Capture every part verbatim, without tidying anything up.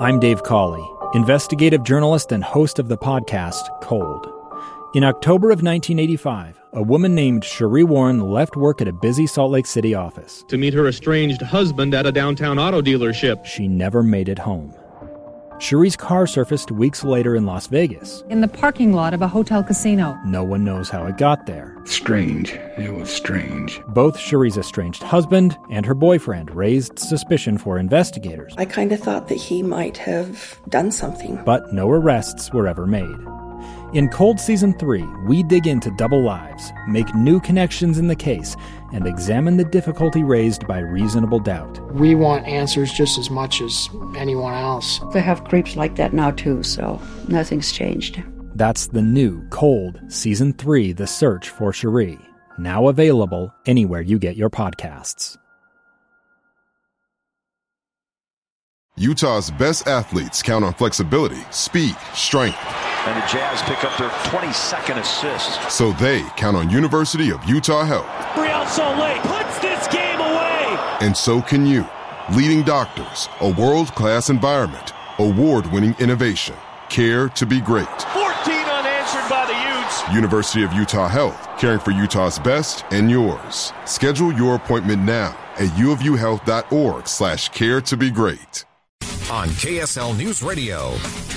I'm Dave Cawley, investigative journalist and host of the podcast Cold. In October of nineteen eighty-five, a woman named Sheree Warren left work at a busy Salt Lake City office to meet her estranged husband at a downtown auto dealership. She never made it home. Sheree's car surfaced weeks later in Las Vegas. In the parking lot of a hotel casino. No one knows how it got there. Strange. It was strange. Both Sheree's estranged husband and her boyfriend raised suspicion for investigators. I kind of thought that he might have done something. But no arrests were ever made. In Cold Season three, we dig into double lives, make new connections in the case, and examine the difficulty raised by reasonable doubt. We want answers just as much as anyone else. They have creeps like that now too, so nothing's changed. That's the new Cold Season three, The Search for Sheree, now available anywhere you get your podcasts. Utah's best athletes count on flexibility, speed, strength. And the Jazz pick up their twenty-second assist. So they count on University of Utah Health. Real Salt Lake puts this game away. And so can you. Leading doctors, a world-class environment, award-winning innovation, care to be great. fourteen unanswered by the Utes. University of Utah Health, caring for Utah's best and yours. Schedule your appointment now at uofuhealth.org slash care to be great. On K S L News Radio.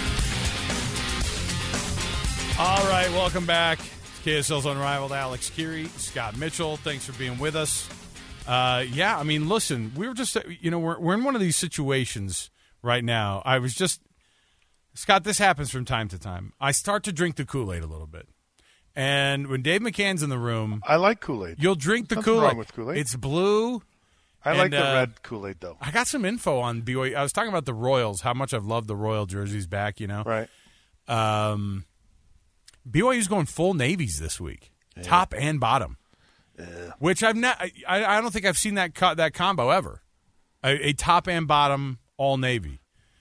All right, welcome back. K S L's Unrivaled. Alex Kirry, Scott Mitchell. Thanks for being with us. Uh, yeah, I mean, listen, we were just, you know, we're, we're in one of these situations right now. I was just, Scott, this happens from time to time. I start to drink the Kool-Aid a little bit. And when Dave McCann's in the room. I like Kool-Aid. You'll drink the Nothing Kool-Aid. wrong with Kool-Aid. It's blue. I and, like the uh, red Kool-Aid, though. I got some info on B Y U. I was talking about the Royals, how much I've loved the Royal jerseys back, you know. Right. Um, B Y U's going full navies this week, yeah. Top and bottom, yeah. Which I've not. I, I don't think I've seen that co- that combo ever. A, a top and bottom all navy.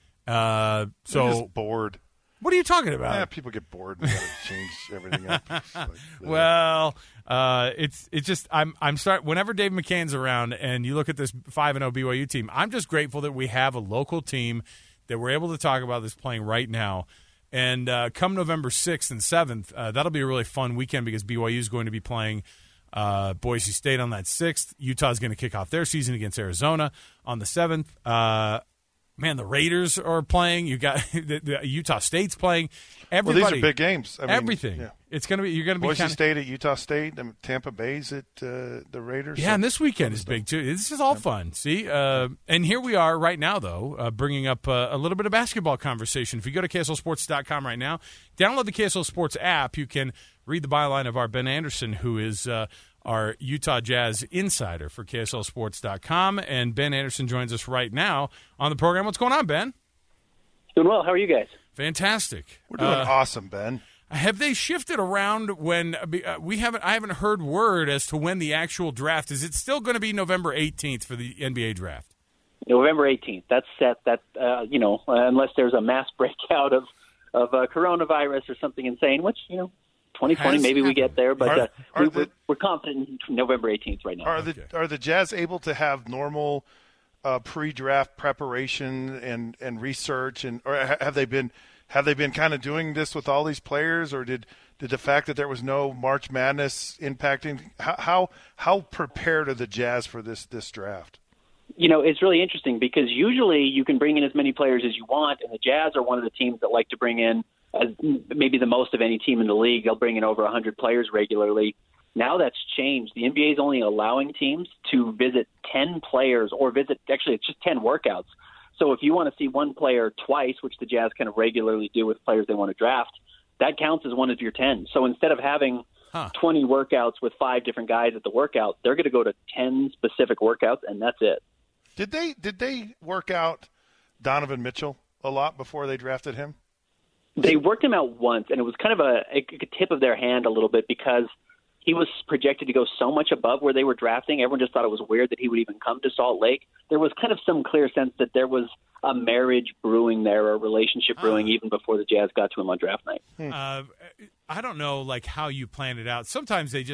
Uh, so I'm just bored. What are you talking about? Yeah, people get bored and got to change everything up. Like, uh, well, uh, it's it's just I'm I'm start whenever Dave McCann's around and you look at this five and zero B Y U team. I'm just grateful that we have a local team that we're able to talk about this playing right now. And uh, come November sixth and seventh, uh, that'll be a really fun weekend because B Y U is going to be playing uh, Boise State on that sixth. Utah's going to kick off their season against Arizona on the seventh. Uh, man, the Raiders are playing. You got the, the Utah State's playing. Everybody, well, these are big games. I mean, everything. Yeah. It's going to be. You're going to be Boise kinda, State at Utah State. And Tampa Bay's at uh, the Raiders. Yeah, so. and this weekend is big too. This is all fun. See, uh, and here we are right now, though, uh, bringing up uh, a little bit of basketball conversation. If you go to K S L Sports dot com right now, download the K S L Sports app. You can read the byline of our Ben Anderson, who is uh, our Utah Jazz insider for K S L Sports dot com, and Ben Anderson joins us right now on the program. What's going on, Ben? Doing well. How are you guys? Fantastic. We're doing uh, awesome, Ben. Have they shifted around when uh, we haven't? I haven't heard word as to when the actual draft is. It still going to be November eighteenth for the N B A draft? November eighteenth. That's set. That uh, you know, uh, unless there's a mass breakout of of uh, coronavirus or something insane, which you know, twenty twenty maybe happened. We get there, but are, uh, are we, the, we're, we're confident in November eighteenth right now. Are the okay. are the Jazz able to have normal uh, pre-draft preparation and, and research, and or have they been have they been kind of doing this with all these players, or did Did the fact that there was no March Madness impacting how how, how prepared are the Jazz for this this draft? You know, it's really interesting because usually you can bring in as many players as you want, and the Jazz are one of the teams that like to bring in as maybe the most of any team in the league. They'll bring in over one hundred players regularly. Now that's changed. The N B A is only allowing teams to visit ten players or visit – actually, it's just ten workouts. So if you want to see one player twice, which the Jazz kind of regularly do with players they want to draft, that counts as one of your ten. So instead of having huh. twenty workouts with five different guys at the workout, they're going to go to ten specific workouts, and that's it. Did they did they work out Donovan Mitchell a lot before they drafted him? They worked him out once, and it was kind of a, a tip of their hand a little bit because he was projected to go so much above where they were drafting. Everyone just thought it was weird that he would even come to Salt Lake. There was kind of some clear sense that there was a marriage brewing there, a relationship brewing, uh, even before the Jazz got to him on draft night. Uh, I don't know, like, how you planned it out. Sometimes they just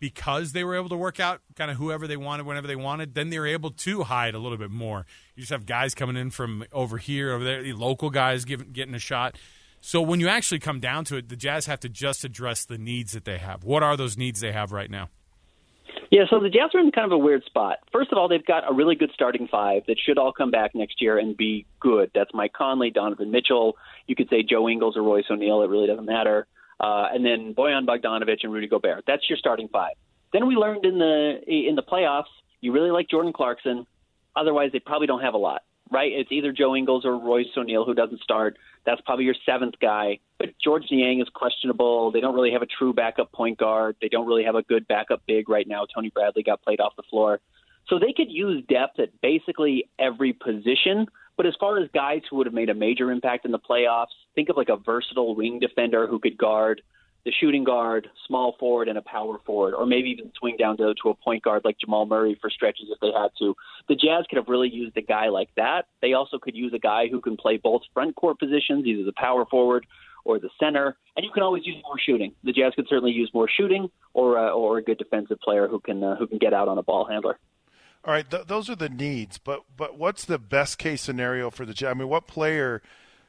because they were able to work out kind of whoever they wanted whenever they wanted, then they were able to hide a little bit more. You just have guys coming in from over here, over there, the local guys giving, getting a shot. So when you actually come down to it, the Jazz have to just address the needs that they have. What are those needs they have right now? Yeah, so the Jazz are in kind of a weird spot. First of all, they've got a really good starting five that should all come back next year and be good. That's Mike Conley, Donovan Mitchell. You could say Joe Ingles or Royce O'Neal. It really doesn't matter. Uh, and then Bojan Bogdanovic and Rudy Gobert. That's your starting five. Then we learned in the in the playoffs, you really like Jordan Clarkson. Otherwise, they probably don't have a lot, right? It's either Joe Ingles or Royce O'Neal who doesn't start. That's probably your seventh guy. But George Niang is questionable. They don't really have a true backup point guard. They don't really have a good backup big right now. Tony Bradley got played off the floor. So they could use depth at basically every position. But as far as guys who would have made a major impact in the playoffs, think of like a versatile wing defender who could guard the shooting guard, small forward, and a power forward, or maybe even swing down to, to a point guard like Jamal Murray for stretches if they had to. The Jazz could have really used a guy like that. They also could use a guy who can play both front court positions, either the power forward or the center, and you can always use more shooting. The Jazz could certainly use more shooting or uh, or a good defensive player who can uh, who can get out on a ball handler. All right, th- those are the needs, but but what's the best case scenario for the Jazz? I mean, what player,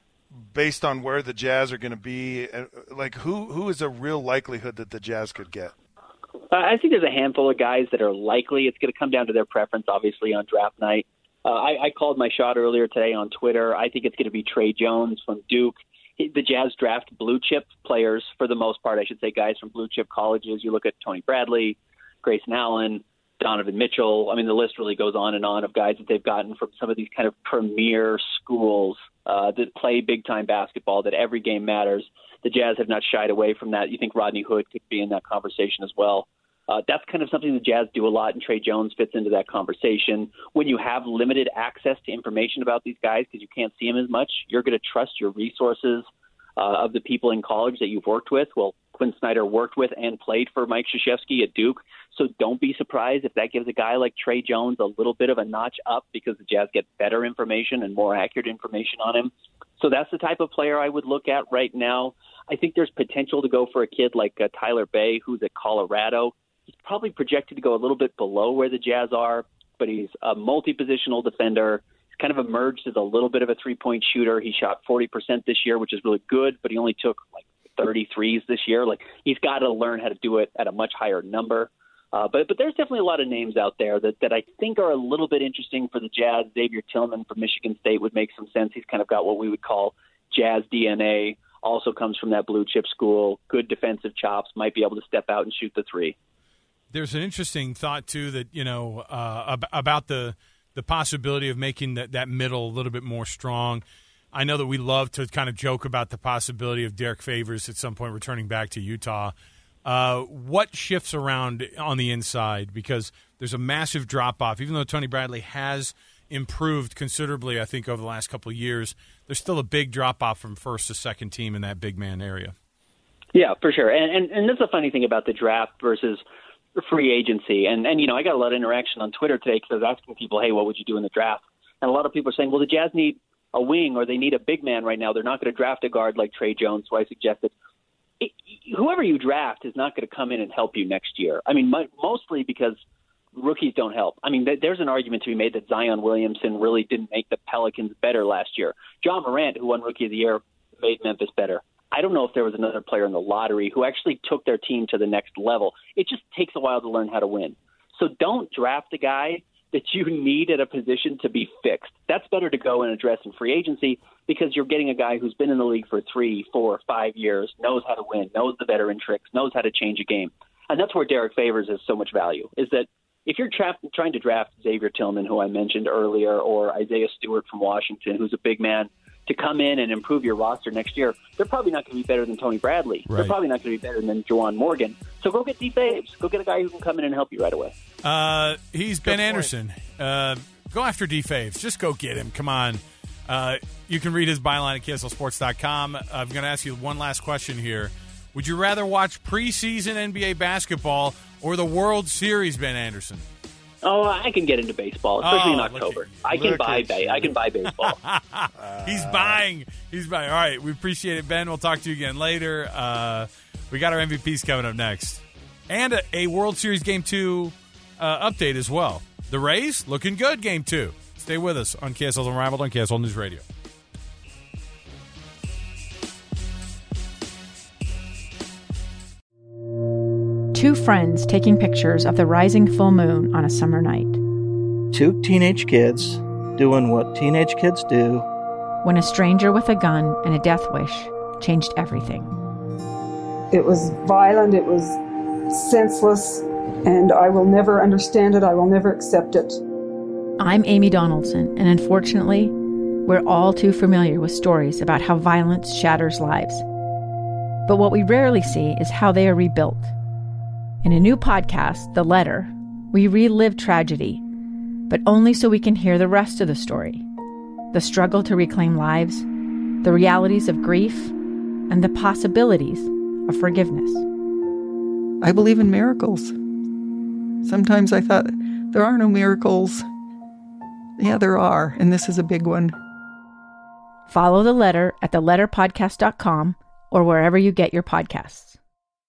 based on where the Jazz are going to be, uh, like who who is a real likelihood that the Jazz could get? Uh, I think there's a handful of guys that are likely. It's going to come down to their preference, obviously, on draft night. Uh, I, I called my shot earlier today on Twitter. I think it's going to be Trey Jones from Duke. The Jazz draft blue chip players for the most part. I should say guys from blue chip colleges. You look at Tony Bradley, Grayson Allen, Donovan Mitchell. I mean, the list really goes on and on of guys that they've gotten from some of these kind of premier schools uh, that play big-time basketball, that every game matters. The Jazz have not shied away from that. You think Rodney Hood could be in that conversation as well. Uh, that's kind of something the Jazz do a lot, and Trey Jones fits into that conversation. When you have limited access to information about these guys because you can't see them as much, you're going to trust your resources uh, of the people in college that you've worked with. Well, Quinn Snyder worked with and played for Mike Krzyzewski at Duke, so don't be surprised if that gives a guy like Trey Jones a little bit of a notch up because the Jazz get better information and more accurate information on him. So that's the type of player I would look at right now. I think there's potential to go for a kid like uh, Tyler Bay, who's at Colorado. He's probably projected to go a little bit below where the Jazz are, but he's a multi-positional defender. He's kind of emerged as a little bit of a three-point shooter. He shot forty percent this year, which is really good, but he only took like thirty-threes this year. Like he's got to learn how to do it at a much higher number. Uh, but but there's definitely a lot of names out there that, that I think are a little bit interesting for the Jazz. Xavier Tillman from Michigan State would make some sense. He's kind of got what we would call Jazz D N A, also comes from that blue chip school, good defensive chops, might be able to step out and shoot the three. There's an interesting thought, too, that, you know, uh, ab- about the the possibility of making that, that middle a little bit more strong. I know that we love to kind of joke about the possibility of Derek Favors at some point returning back to Utah. Uh, what shifts around on the inside? Because there's a massive drop-off. Even though Tony Bradley has improved considerably, I think, over the last couple of years, there's still a big drop-off from first to second team in that big man area. Yeah, for sure. And, and, and that's the funny thing about the draft versus free agency. And, and, you know, I got a lot of interaction on Twitter today because I was asking people, hey, what would you do in the draft? And a lot of people are saying, well, the Jazz need a wing or they need a big man right now. They're not going to draft a guard like Trey Jones. So I suggested it, whoever you draft is not going to come in and help you next year. I mean, my, mostly because rookies don't help. I mean, th- there's an argument to be made that Zion Williamson really didn't make the Pelicans better last year. John Morant, who won Rookie of the Year, made Memphis better. I don't know if there was another player in the lottery who actually took their team to the next level. It just takes a while to learn how to win. So don't draft a guy that you need at a position to be fixed. That's better to go and address in free agency because you're getting a guy who's been in the league for three, four, five years, knows how to win, knows the veteran tricks, knows how to change a game. And that's where Derek Favors has so much value, is that if you're tra- trying to draft Xavier Tillman, who I mentioned earlier, or Isaiah Stewart from Washington, who's a big man, to come in and improve your roster next year, they're probably not going to be better than Tony Bradley. Right. They're probably not going to be better than Juwan Morgan. So go get D. Faves. Go get a guy who can come in and help you right away. Uh, he's Ben Anderson. Uh, go after D. Faves. Just go get him. Come on. Uh, you can read his byline at K S L sports dot com. I'm going to ask you one last question here. Would you rather watch preseason N B A basketball or the World Series, Ben Anderson? Oh, I can get into baseball, especially oh, in October. At, I can buy ba- I can buy baseball. He's buying. He's buying. All right, we appreciate it, Ben. We'll talk to you again later. Uh, we got our M V Ps coming up next. And a, a World Series Game two uh, update as well. The Rays looking good, Game two. Stay with us on K S L's Unrivaled on K S L News Radio. Two friends taking pictures of the rising full moon on a summer night. Two teenage kids doing what teenage kids do. When a stranger with a gun and a death wish changed everything. It was violent, it was senseless, and I will never understand it, I will never accept it. I'm Amy Donaldson, and unfortunately, we're all too familiar with stories about how violence shatters lives. But what we rarely see is how they are rebuilt. In a new podcast, The Letter, we relive tragedy, but only so we can hear the rest of the story. The struggle to reclaim lives, the realities of grief, and the possibilities of forgiveness. I believe in miracles. Sometimes I thought, there are no miracles. Yeah, there are, and this is a big one. Follow The Letter at the letter podcast dot com or wherever you get your podcasts.